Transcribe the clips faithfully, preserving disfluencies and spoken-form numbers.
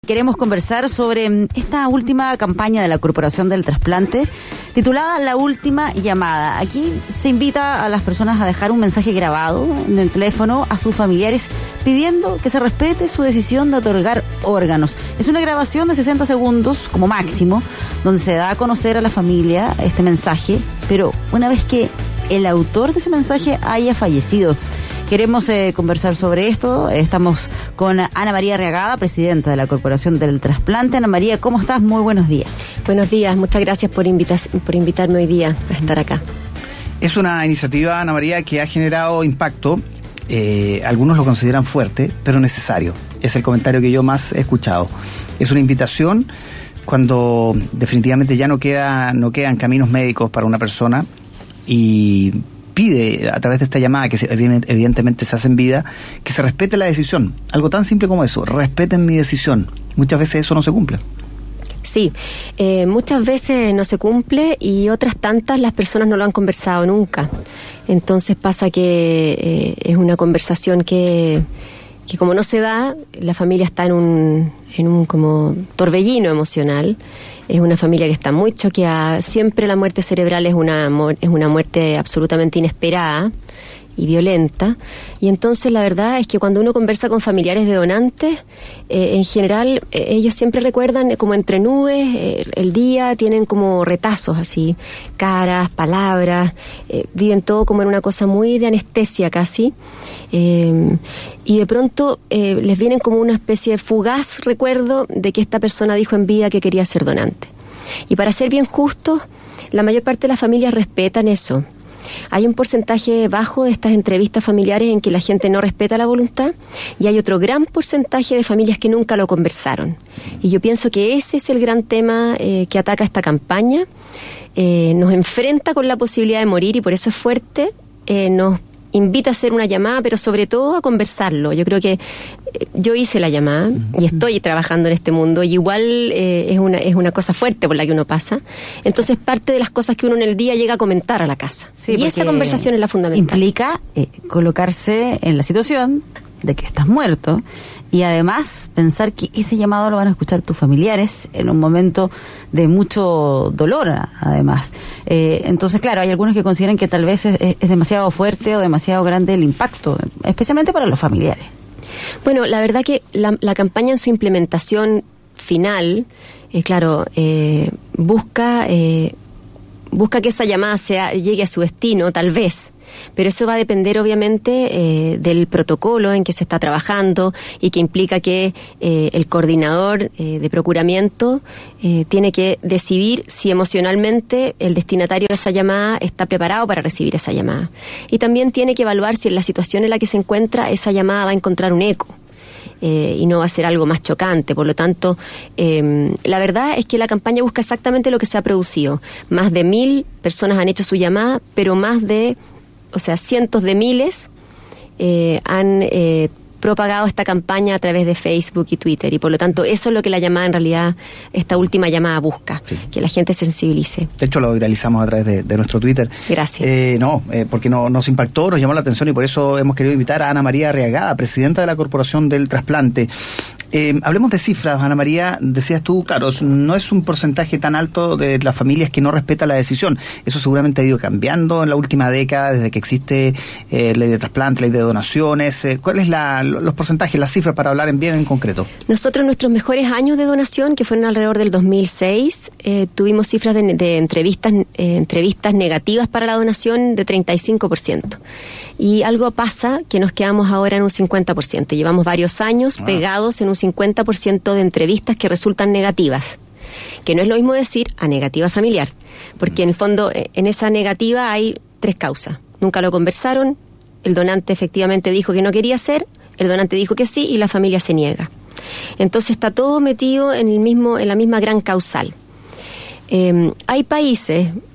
Queremos conversar sobre esta última campaña de la Corporación del Trasplante, titulada La Última Llamada. Aquí se invita a las personas a dejar un mensaje grabado en el teléfono a sus familiares pidiendo que se respete su decisión de otorgar órganos. Es una grabación de sesenta segundos como máximo, donde se da a conocer a la familia este mensaje, pero una vez que el autor de ese mensaje haya fallecido. Queremos eh, conversar sobre esto. Estamos con Ana María Arriagada, presidenta de la Corporación del Trasplante. Ana María, ¿cómo estás? Muy buenos días. Buenos días, muchas gracias por, invitas- por invitarme hoy día a estar acá. Es una iniciativa, Ana María, que ha generado impacto. Eh, algunos lo consideran fuerte, pero necesario. Es el comentario que yo más he escuchado. Es una invitación cuando definitivamente ya no queda, no quedan caminos médicos para una persona y pide a través de esta llamada, que evidentemente se hace en vida, que se respete la decisión. Algo tan simple como eso, respeten mi decisión. Muchas veces eso no se cumple. Sí, eh, muchas veces no se cumple y otras tantas las personas no lo han conversado nunca. Entonces pasa que eh, es una conversación que, que como no se da, la familia está en un, en un como torbellino emocional. Es una familia que está muy choqueada. Siempre la muerte cerebral es una, es una muerte absolutamente inesperada y violenta. Y entonces la verdad es que cuando uno conversa con familiares de donantes, eh, en general eh, ellos siempre recuerdan como entre nubes eh, el día, tienen como retazos así, caras, palabras, eh, viven todo como en una cosa muy de anestesia casi. Eh, y de pronto eh, les vienen como una especie de fugaz recuerdo de que esta persona dijo en vida que quería ser donante. Y para ser bien justos, la mayor parte de las familias respetan eso. Hay un porcentaje bajo de estas entrevistas familiares en que la gente no respeta la voluntad y hay otro gran porcentaje de familias que nunca lo conversaron. Y yo pienso que ese es el gran tema eh, que ataca esta campaña. Eh, nos enfrenta con la posibilidad de morir y por eso es fuerte. Eh, nos invita a hacer una llamada, pero sobre todo a conversarlo. Yo creo que eh, yo hice la llamada y estoy trabajando en este mundo y igual eh, es una es una cosa fuerte por la que uno pasa. Entonces parte de las cosas que uno en el día llega a comentar a la casa. Sí, y esa conversación es la fundamental. Implica eh, colocarse en la situación de que estás muerto y además pensar que ese llamado lo van a escuchar tus familiares en un momento de mucho dolor, además. Eh, entonces, claro, hay algunos que consideran que tal vez es, es demasiado fuerte o demasiado grande el impacto, especialmente para los familiares. Bueno, la verdad que la, la campaña en su implementación final, eh, claro, eh, busca... Eh, busca que esa llamada sea, llegue a su destino, tal vez, pero eso va a depender obviamente eh, del protocolo en que se está trabajando y que implica que eh, el coordinador eh, de procuramiento eh, tiene que decidir si emocionalmente el destinatario de esa llamada está preparado para recibir esa llamada. Y también tiene que evaluar si en la situación en la que se encuentra esa llamada va a encontrar un eco. Eh, y no va a ser algo más chocante. Por lo tanto, eh, la verdad es que la campaña busca exactamente lo que se ha producido. Más de mil personas han hecho su llamada, pero más de, o sea, cientos de miles eh, han eh, propagado esta campaña a través de Facebook y Twitter. Y por lo tanto, eso es lo que la llamada, en realidad, esta última llamada busca, sí. Que la gente se sensibilice. De hecho, lo viralizamos a través de, de nuestro Twitter. Gracias. Eh, no, eh, porque no, nos impactó, nos llamó la atención y por eso hemos querido invitar a Ana María Arriagada, presidenta de la Corporación del Trasplante. Eh, hablemos de cifras, Ana María. Decías tú, claro, no es un porcentaje tan alto de las familias que no respetan la decisión. Eso seguramente ha ido cambiando en la última década, desde que existe eh, ley de trasplante, ley de donaciones. Eh, ¿Cuál es la, los porcentajes, las cifras para hablar en bien en concreto? Nosotros, nuestros mejores años de donación, que fueron alrededor del dos mil seis, eh, tuvimos cifras de, de entrevistas, eh, entrevistas negativas para la donación de treinta y cinco por ciento. Y algo pasa que nos quedamos ahora en un cincuenta por ciento. Llevamos varios años ah. pegados en un cincuenta por ciento de entrevistas que resultan negativas. Que no es lo mismo decir a negativa familiar. Porque en el fondo, en esa negativa hay tres causas. Nunca lo conversaron, el donante efectivamente dijo que no quería hacer, el donante dijo que sí y la familia se niega. Entonces está todo metido en el mismo, en la misma gran causal. Eh, hay países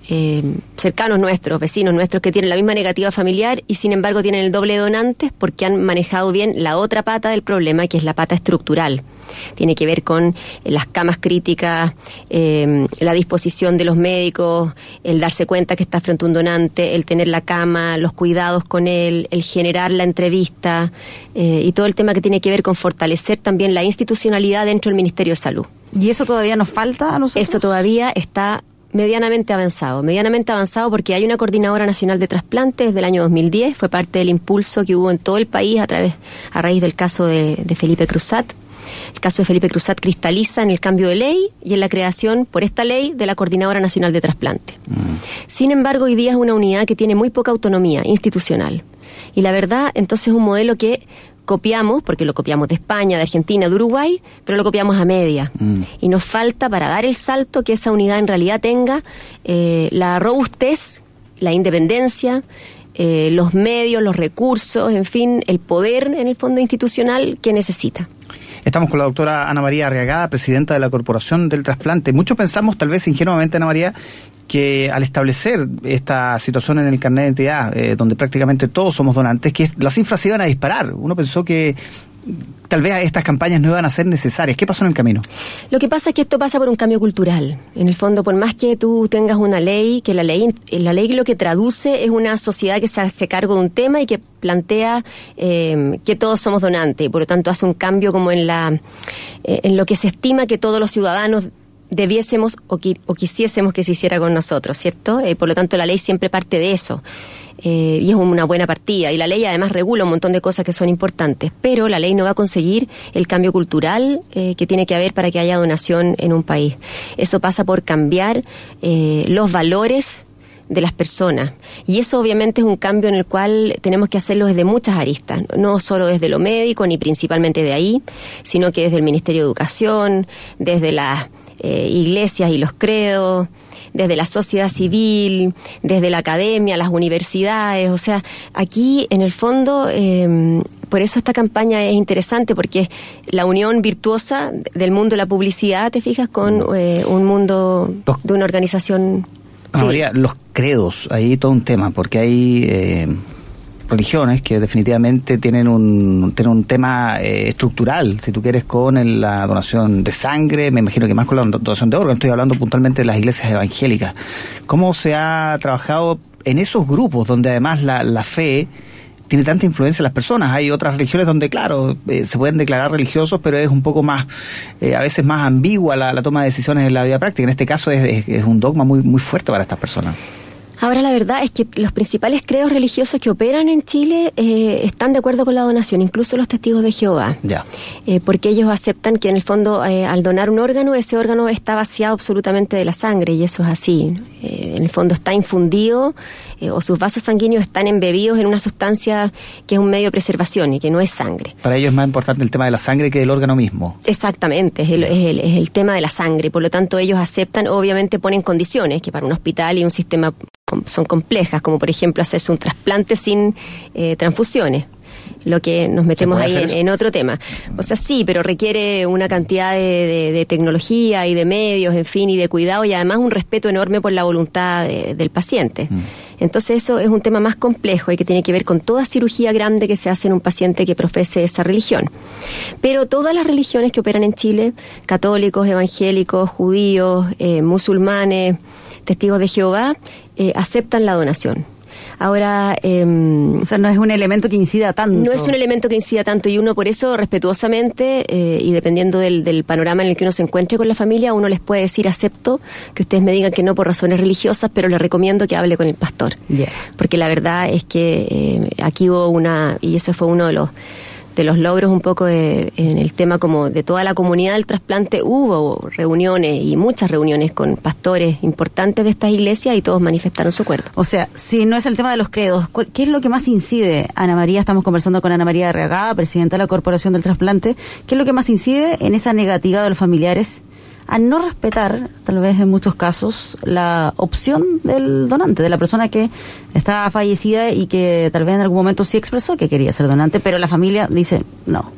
eh, cercanos nuestros, vecinos nuestros, que tienen la misma negativa familiar y sin embargo tienen el doble de donantes porque han manejado bien la otra pata del problema, que es la pata estructural. Tiene que ver con las camas críticas, eh, la disposición de los médicos, el darse cuenta que está frente a un donante, el tener la cama, los cuidados con él, el generar la entrevista eh, y todo el tema que tiene que ver con fortalecer también la institucionalidad dentro del Ministerio de Salud. ¿Y eso todavía nos falta a nosotros? Eso todavía está medianamente avanzado, medianamente avanzado porque hay una Coordinadora Nacional de Trasplantes desde el año dos mil diez, fue parte del impulso que hubo en todo el país a través a raíz del caso de, de Felipe Cruzat. El caso de Felipe Cruzat cristaliza en el cambio de ley y en la creación por esta ley de la Coordinadora Nacional de Trasplantes. Mm. Sin embargo, hoy día es una unidad que tiene muy poca autonomía institucional. Y la verdad, entonces es un modelo que copiamos, porque lo copiamos de España, de Argentina, de Uruguay, pero lo copiamos a media. Mm. Y nos falta para dar el salto que esa unidad en realidad tenga eh, la robustez, la independencia, eh, los medios, los recursos, en fin, el poder en el fondo institucional que necesita. Estamos con la doctora Ana María Arriagada, presidenta de la Corporación del Trasplante. Muchos pensamos, tal vez ingenuamente, Ana María, que al establecer esta situación en el carnet de identidad, eh, donde prácticamente todos somos donantes, que las cifras se iban a disparar. Uno pensó que tal vez estas campañas no iban a ser necesarias. ¿Qué pasó en el camino? Lo que pasa es que esto pasa por un cambio cultural. En el fondo, por más que tú tengas una ley, que la ley la ley lo que traduce es una sociedad que se hace cargo de un tema y que plantea eh, que todos somos donantes, y por lo tanto hace un cambio como en la eh, en lo que se estima que todos los ciudadanos debiésemos o, qui- o quisiésemos que se hiciera con nosotros, ¿cierto? Eh, por lo tanto, la ley siempre parte de eso. Eh, y es una buena partida, y la ley además regula un montón de cosas que son importantes, pero la ley no va a conseguir el cambio cultural eh, que tiene que haber para que haya donación en un país. Eso pasa por cambiar eh, los valores de las personas, y eso obviamente es un cambio en el cual tenemos que hacerlo desde muchas aristas, no solo desde lo médico ni principalmente de ahí, sino que desde el Ministerio de Educación, desde las eh, iglesias y los credos, desde la sociedad civil, desde la academia, las universidades. O sea, aquí en el fondo, eh, por eso esta campaña es interesante, porque es la unión virtuosa del mundo de la publicidad, ¿te fijas?, con eh, un mundo los, de una organización. Ana María, los credos, ahí todo un tema, porque hay eh, religiones que definitivamente tienen un tienen un tema eh, estructural, si tú quieres, con el, la donación de sangre, me imagino que más con la donación de órganos. Estoy hablando puntualmente de las iglesias evangélicas. ¿Cómo se ha trabajado en esos grupos donde además la, la fe tiene tanta influencia en las personas? Hay otras religiones donde, claro, eh, se pueden declarar religiosos, pero es un poco más, eh, a veces más ambigua la, la toma de decisiones en la vida práctica. En este caso es, es, es un dogma muy, muy fuerte para estas personas. Ahora, la verdad es que los principales credos religiosos que operan en Chile eh, están de acuerdo con la donación, incluso los testigos de Jehová. Ya. Eh, porque ellos aceptan que en el fondo, eh, al donar un órgano, ese órgano está vaciado absolutamente de la sangre, y eso es así. Eh, en el fondo está infundido, eh, o sus vasos sanguíneos están embebidos en una sustancia que es un medio de preservación y que no es sangre. Para ellos es más importante el tema de la sangre que del órgano mismo. Exactamente, es el, es el, es el tema de la sangre. Por lo tanto, ellos aceptan, obviamente ponen condiciones que para un hospital y un sistema son complejas, como por ejemplo hacerse un trasplante sin eh, transfusiones, lo que nos metemos ahí en, en otro tema. O sea, sí, pero requiere una cantidad de, de, de tecnología y de medios, en fin, y de cuidado, y además un respeto enorme por la voluntad de, del paciente. Mm. Entonces eso es un tema más complejo y que tiene que ver con toda cirugía grande que se hace en un paciente que profese esa religión. Pero todas las religiones que operan en Chile, católicos, evangélicos, judíos, eh, musulmanes, testigos de Jehová, eh, aceptan la donación. Ahora, eh, o sea, no es un elemento que incida tanto. No es un elemento que incida tanto, y uno por eso, respetuosamente, eh, y dependiendo del, del panorama en el que uno se encuentre con la familia, uno les puede decir: acepto que ustedes me digan que no por razones religiosas, pero les recomiendo que hable con el pastor. Yeah. Porque la verdad es que eh, aquí hubo una, y eso fue uno de los de los logros un poco de, en el tema como de toda la comunidad del trasplante, hubo reuniones y muchas reuniones con pastores importantes de estas iglesias y todos manifestaron su acuerdo. O sea, si no es el tema de los credos, ¿qué es lo que más incide, Ana María? Estamos conversando con Ana María Arriagada, presidenta de la Corporación del Trasplante. ¿Qué es lo que más incide en esa negativa de los familiares a no respetar, tal vez en muchos casos, la opción del donante, de la persona que está fallecida y que tal vez en algún momento sí expresó que quería ser donante, pero la familia dice no?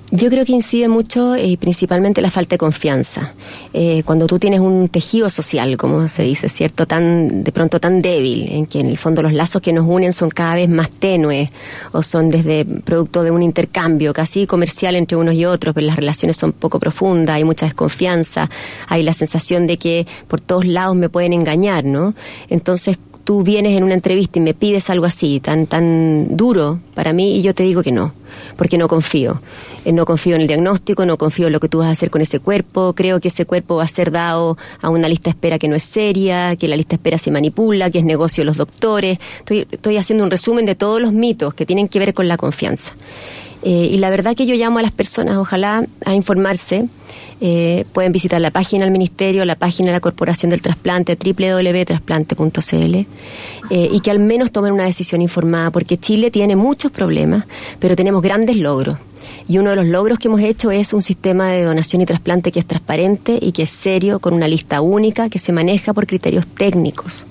Yo creo que incide mucho y eh, principalmente la falta de confianza. Eh, cuando tú tienes un tejido social, como se dice, ¿cierto? Tan, de pronto tan débil, en que en el fondo los lazos que nos unen son cada vez más tenues, o son desde producto de un intercambio casi comercial entre unos y otros, pero las relaciones son poco profundas, hay mucha desconfianza, hay la sensación de que por todos lados me pueden engañar, ¿no? Entonces, tú vienes en una entrevista y me pides algo así, tan tan duro para mí, y yo te digo que no, porque no confío. Eh, no confío en el diagnóstico, no confío en lo que tú vas a hacer con ese cuerpo, creo que ese cuerpo va a ser dado a una lista de espera que no es seria, que la lista de espera se manipula, que es negocio de los doctores. Estoy, estoy haciendo un resumen de todos los mitos que tienen que ver con la confianza. Eh, y la verdad que yo llamo a las personas, ojalá, a informarse. Eh, pueden visitar la página del Ministerio, la página de la Corporación del Trasplante, doble u doble u doble u punto trasplante punto c l, eh, y que al menos tomen una decisión informada, porque Chile tiene muchos problemas, pero tenemos grandes logros. Y uno de los logros que hemos hecho es un sistema de donación y trasplante que es transparente y que es serio, con una lista única que se maneja por criterios técnicos.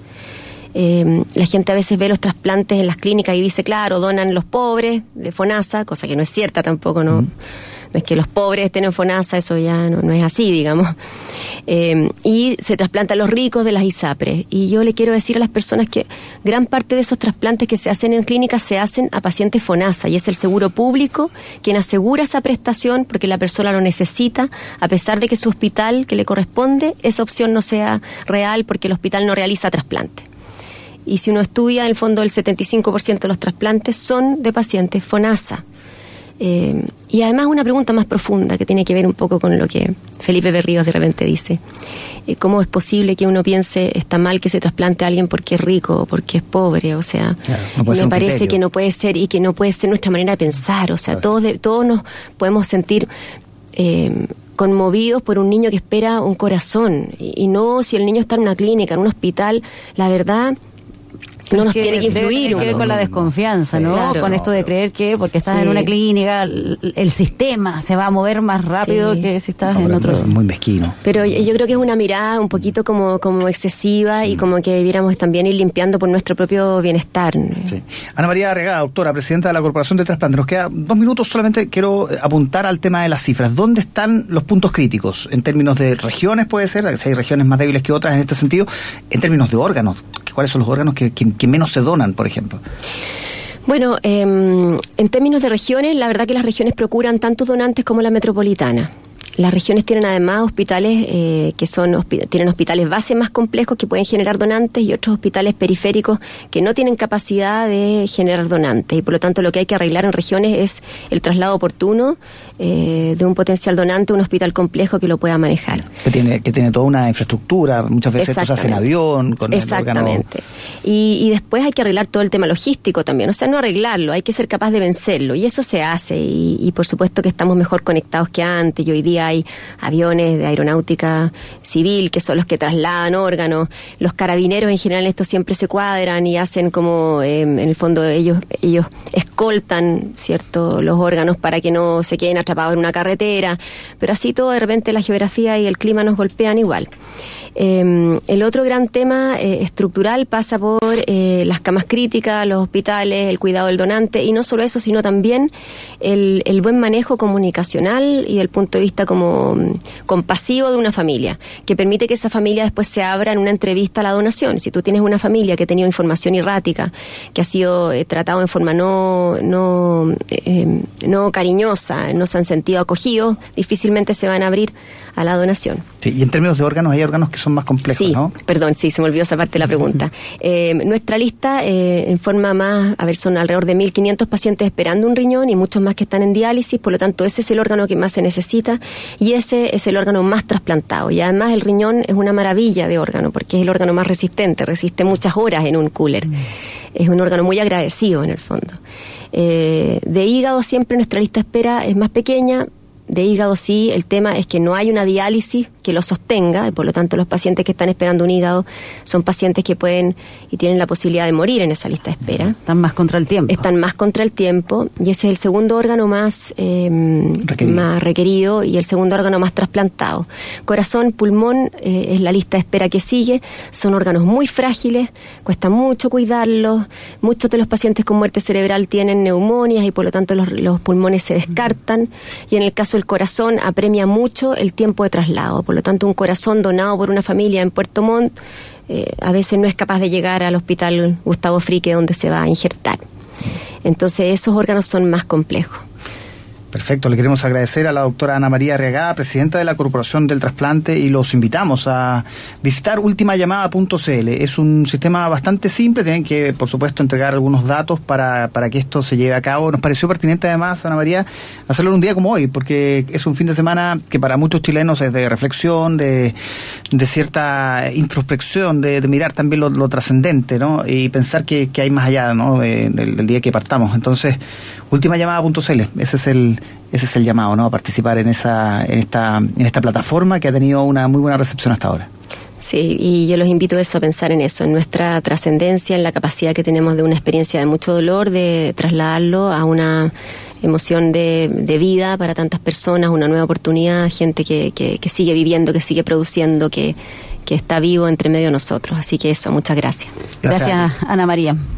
Eh, la gente a veces ve los trasplantes en las clínicas y dice, claro, donan los pobres de FONASA, cosa que no es cierta tampoco, ¿no? Mm. No es que los pobres estén en FONASA, eso ya no, no es así, digamos. Eh, y se trasplantan los ricos de las ISAPRES. Y yo le quiero decir a las personas que gran parte de esos trasplantes que se hacen en clínicas se hacen a pacientes FONASA, y es el seguro público quien asegura esa prestación porque la persona lo necesita, a pesar de que su hospital que le corresponde, esa opción no sea real porque el hospital no realiza trasplante. Y si uno estudia, en el fondo el setenta y cinco por ciento de los trasplantes son de pacientes FONASA. Eh, y además una pregunta más profunda que tiene que ver un poco con lo que Felipe Berríos de repente dice. Eh, ¿Cómo es posible que uno piense está mal que se trasplante a alguien porque es rico o porque es pobre? O sea, claro, no me parece criterio. Que no puede ser, y que no puede ser nuestra manera de pensar. O sea, claro. todos, de, todos nos podemos sentir eh, conmovidos por un niño que espera un corazón. Y, y no si el niño está en una clínica, en un hospital, la verdad... no nos tiene que influir. Tiene que ver con la desconfianza, ¿no? Claro, con esto de creer que porque estás sí. en una clínica el, el sistema se va a mover más rápido sí. que si estás no, en otro. Es muy mezquino. Pero yo creo que es una mirada un poquito como, como excesiva y mm. como que debiéramos también ir limpiando por nuestro propio bienestar. Sí. Ana María Arregada, doctora, presidenta de la Corporación de Trasplante. Nos queda dos minutos solamente. Quiero apuntar al tema de las cifras. ¿Dónde están los puntos críticos? En términos de regiones, puede ser, si hay regiones más débiles que otras en este sentido. En términos de órganos, ¿cuáles son los órganos que, que que menos se donan, por ejemplo? Bueno, eh, en términos de regiones, la verdad que las regiones procuran tantos donantes como la metropolitana. Las regiones tienen además hospitales eh, que son hospi- tienen hospitales base más complejos que pueden generar donantes y otros hospitales periféricos que no tienen capacidad de generar donantes, y por lo tanto lo que hay que arreglar en regiones es el traslado oportuno eh, de un potencial donante a un hospital complejo que lo pueda manejar. Que tiene que tiene toda una infraestructura, muchas veces esto se hace en avión. Con Exactamente. El y, y después hay que arreglar todo el tema logístico también, o sea, no arreglarlo, hay que ser capaz de vencerlo, y eso se hace, y, y por supuesto que estamos mejor conectados que antes, y hoy día hay aviones de aeronáutica civil que son los que trasladan órganos. Los carabineros en general esto siempre se cuadran y hacen como eh, en el fondo ellos ellos escoltan, ¿cierto?, los órganos para que no se queden atrapados en una carretera, pero así todo de repente la geografía y el clima nos golpean igual. Eh, el otro gran tema eh, estructural pasa por eh, las camas críticas, los hospitales, el cuidado del donante, y no solo eso, sino también el, el buen manejo comunicacional y del punto de vista como um, compasivo de una familia, que permite que esa familia después se abra en una entrevista a la donación. Si tú tienes una familia que ha tenido información errática, que ha sido eh, tratado en forma no, no, eh, no cariñosa, no se han sentido acogidos, difícilmente se van a abrir a la donación. Sí, y en términos de órganos, hay órganos que son más complejos, sí, ¿no? Perdón, sí, se me olvidó esa parte de la pregunta. Eh, nuestra lista, eh, en forma más, a ver, son alrededor de mil quinientos pacientes esperando un riñón y muchos más que están en diálisis, por lo tanto, ese es el órgano que más se necesita y ese es el órgano más trasplantado. Y además el riñón es una maravilla de órgano, porque es el órgano más resistente, resiste muchas horas en un cooler. Mm. Es un órgano muy agradecido, en el fondo. Eh, de hígado siempre nuestra lista de espera es más pequeña, de hígado sí, el tema es que no hay una diálisis que lo sostenga, y por lo tanto los pacientes que están esperando un hígado son pacientes que pueden y tienen la posibilidad de morir en esa lista de espera. Están más contra el tiempo. Están más contra el tiempo, y ese es el segundo órgano más, eh, requerido. más requerido y el segundo órgano más trasplantado. Corazón, pulmón eh, es la lista de espera que sigue. Son órganos muy frágiles, cuesta mucho cuidarlos. Muchos de los pacientes con muerte cerebral tienen neumonias y por lo tanto los, los pulmones se descartan, y en el caso el corazón apremia mucho el tiempo de traslado. Por lo tanto, un corazón donado por una familia en Puerto Montt eh, a veces no es capaz de llegar al hospital Gustavo Frique donde se va a injertar. Entonces, esos órganos son más complejos. Perfecto, le queremos agradecer a la doctora Ana María Arriagada, presidenta de la Corporación del Trasplante, y los invitamos a visitar ultima llamada punto c l. Es un sistema bastante simple, tienen que, por supuesto, entregar algunos datos para, para que esto se lleve a cabo. Nos pareció pertinente, además, Ana María, hacerlo en un día como hoy, porque es un fin de semana que para muchos chilenos es de reflexión, de, de cierta introspección, de, de mirar también lo, lo trascendente, ¿no? Y pensar que, que hay más allá, ¿no? de, del, del día que partamos. Entonces, ultima llamada punto c l, ese es el ese es el llamado, ¿no? A participar en esa en esta en esta plataforma que ha tenido una muy buena recepción hasta ahora. Sí, y yo los invito a eso, a pensar en eso, en nuestra trascendencia, en la capacidad que tenemos de una experiencia de mucho dolor, de trasladarlo a una emoción de, de vida para tantas personas, una nueva oportunidad, gente que, que, que sigue viviendo, que sigue produciendo, que, que está vivo entre medio de nosotros. Así que eso, muchas gracias. Gracias, gracias Ana María.